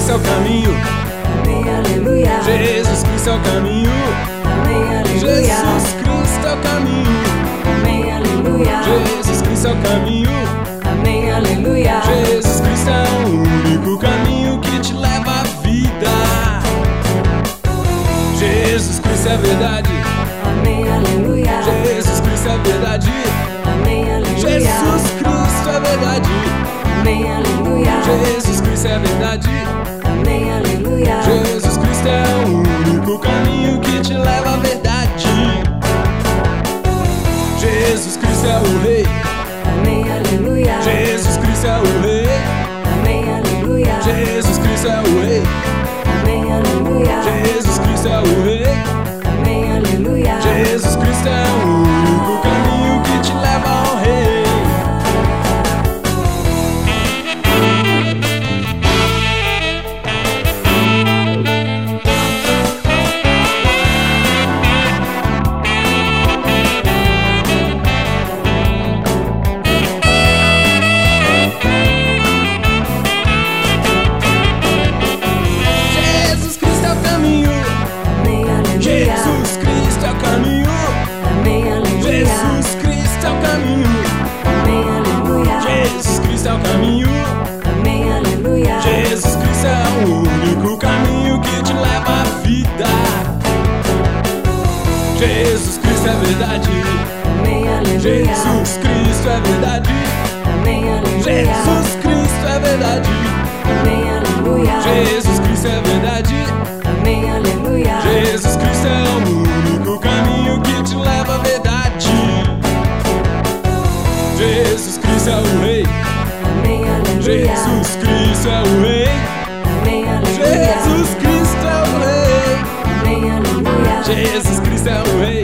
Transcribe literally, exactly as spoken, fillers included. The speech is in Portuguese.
Cristo é o caminho. Amém, aleluia. Jesus Cristo é o caminho. Amém, aleluia. Jesus Cristo é o caminho. Amém, aleluia. Jesus Cristo é o caminho. Amém, aleluia. Jesus Cristo é o único caminho que te leva à vida. Jesus Cristo é a verdade. Amém, aleluia. Jesus Cristo é a verdade. Amém, aleluia. Jesus Cristo é a verdade. Amém, aleluia. Jesus Cristo é a verdade. Amém, aleluia. Jesus Cristo é o único caminho que te leva à verdade. Jesus Cristo é o Rei. Amém, aleluia. Jesus Cristo é o Rei. Amém, aleluia. Jesus Cristo é o Rei. Amém, aleluia. Jesus Cristo é o Rei. Amém, aleluia. Jesus Cristo é o único caminho que te leva ao Rei. Jesus Cristo é o caminho. Amém, aleluia. Jesus Cristo é o caminho. Amém, aleluia. Jesus Cristo é o caminho. Amém, aleluia. Jesus Cristo é o caminho. Amém, aleluia. Jesus Cristo é o único caminho que te leva à vida. Jesus Cristo é verdade. Amém, aleluia. Jesus Cristo é verdade. Amém, aleluia. Jesus Cristo é verdade. Amém, aleluia. Jesus Cristo é verdade. Amém, aleluia. Jesus Cristo é o único caminho que te leva à verdade. Jesus Cristo é o Rei. Amém, aleluia. Jesus Cristo é o Rei. Amém, aleluia. Jesus Cristo é o Rei. Amém, aleluia. Jesus Cristo é o Rei.